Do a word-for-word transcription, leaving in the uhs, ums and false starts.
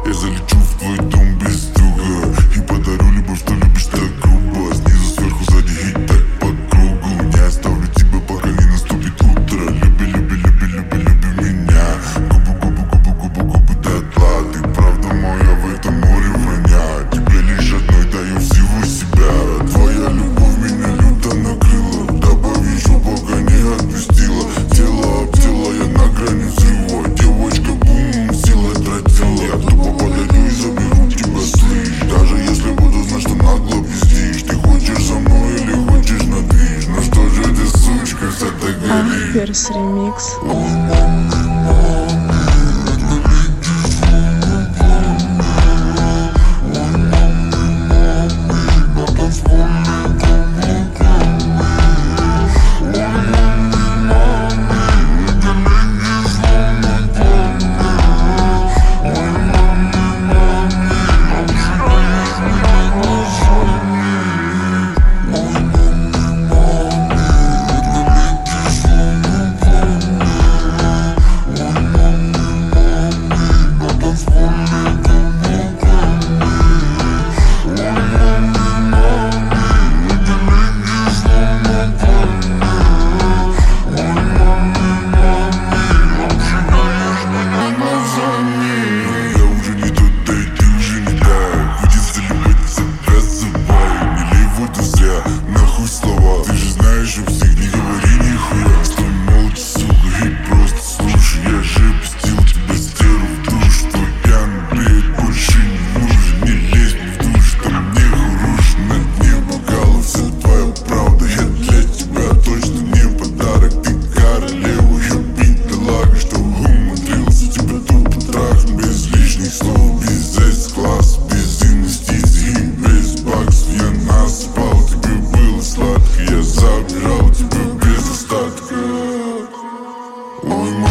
Я залечу в твой дом без стука и подарю любовь, что любишь так грубо. Снизу, сверху, сзади и так по кругу. Не оставлю тебя, пока не наступит утро. Люби, люби, люби, люби, люби меня. Губы, губы, губы, губы, губы дотла. Ты правда моя в этом море вранья. Тебе лишь одной даю всего себя. Твоя любовь меня люто накрыла. Добавь еще, пока не отпустила. Тело об тело, я на грани взрыва. Девочка, бум, силой тратила. Я тупо подойду и заберу тебя, слышь. Даже если буду знать, что нагло пиздишь. Ты хочешь со мной или хочешь на движ? Ну что же ты, сучка, вся так горишь? Перс ремикс. Ой,